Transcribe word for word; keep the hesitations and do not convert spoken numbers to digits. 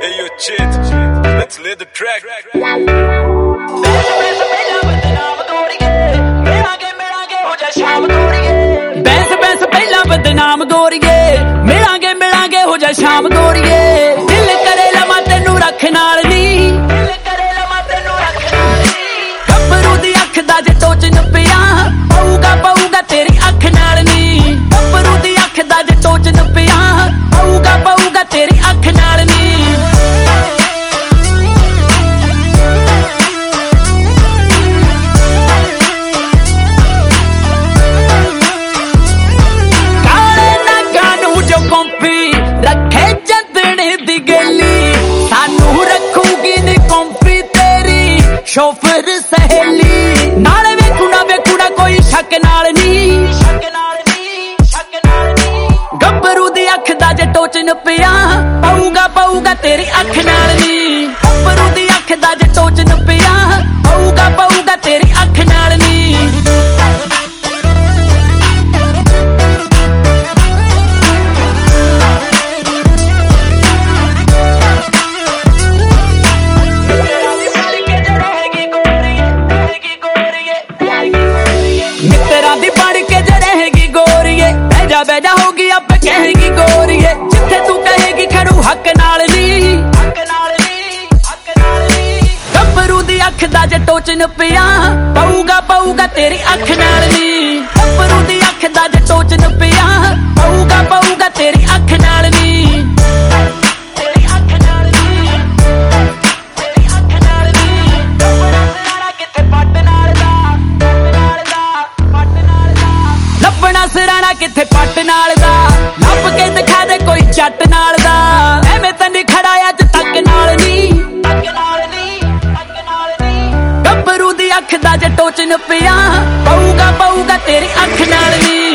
Hey yo, Chid, let's lay the track. Bains Bains ਪਹਿਲਾਂ ਬਦਨਾਮ ਗੋਰੀਏ, ਮਿਲਾਂਗੇ ਮਿਲਾਂਗੇ ਹੋ ਜਾ ਸ਼ਾਮ ਗੋਰੀਏ। ਦਿਲ ਕਰੇ ਲਵਾਂ ਤੈਨੂੰ ਰੱਖ ਨਾਲ ਨੀ, ਗੱਭਰੂ ਦੀ ਅੱਖ ਦਾ ਜੇ ਟੋਚ ਨੱਪਿਆ, ਪਊਗਾ ਪਊਗਾ ਤੇਰੀ ਅੱਖ ਨਾਲ ਨੀ। ਗੱਭਰੂ ਦੀ ਅੱਖ ਦਾ ਜੇ ਟੋਚ ਨੱਪਿਆ, ਪਊਗਾ ਪਊਗਾ ਤੇਰੀ ਅੱਖ ਨਾਲ ਨੀ। ਰੱਖੇ ਚੰਦਣੇ ਦੀ ਗਲੀ, ਸਾਨੂੰ ਰੱਖੂਗੀ ਨੀ ਕੰਪੀ ਤੇਰੀ ਸ਼ੋਫਰ ਸਹੇਲੀ। ਨਾਲ ਵੇਖੂ ਨਾ ਵੇਖੂ ਨਾ ਕੋਈ ਸ਼ੱਕ ਨਾਲ ਨੀ, ਗੱਭਰੂ ਦੀ ਅੱਖ ਦਾ ਜੇ ਟੋਚ ਨੱਪਿਆ, ਪਊਗਾ ਪਊਗਾ ਤੇਰੀ ਅੱਖ ਨਾਲ ਨੀ। ਗੱਭਰੂ ਦੀ ਅੱਖ ਦਾ ਜੇ ਟੋਚ ਨੱਪਿਆ, ਪਊਗਾ ਪਊਗਾ ਤੇਰੀ ਅੱਖ ਨਾਲ ਨੀ। ਦੀ ਬਣ ਕੇ ਜੇ ਰਹੇਗੀ ਗੋਰੀਏ, ਬਹਿਜਾ ਬਹਿਜਾ ਹੋਗੀ ਆਪੇ ਕਹੇਗੀ ਗੋਰੀਏ। ਜਿੱਥੇ ਤੂੰ ਕਹੇਗੀ ਖੜੂ ਹੱਕ ਨਾਲ ਨੀ, ਗੱਭਰੂ ਦੀ ਅੱਖ ਦਾ ਜੇ ਟੋਚ ਨੱਪਿਆ, ਪਊਗਾ ਪਊਗਾ ਤੇਰੀ ਅੱਖ ਨਾਲ ਨੀ। ਗੱਭਰੂ ਦੀ ਅੱਖ ਦਾ ਜੇ ਟੋਚ ਨੱਪਿਆ, ਪਊਗਾ ਪਊਗਾ ਤੇਰੀ ਅੱਖ ਨਾਲ ਨੀ। ਲੱਭਣਾ ਸਿਰਾਣਾ ਕਿੱਥੇ ਪੱਟ ਨਾਲ ਦਾ, ਲੱਭ ਕੇ ਦਿਖਾ ਦੇ ਕੋਈ ਜੱਟ ਨਾਲ ਦਾ। ਐਵੇਂ ਤਾਂ ਨਹੀਂ ਖੜਾ ਅੱਜ ਤੱਕ ਨਾਲ ਨੀ, ਗੱਭਰੂ ਦੀ ਅੱਖ ਦਾ ਜੇ ਟੋਚ ਨੱਪਿਆ, ਪਊਗਾ ਪਊਗਾ ਤੇਰੀ ਅੱਖ ਨਾਲ ਨੀ।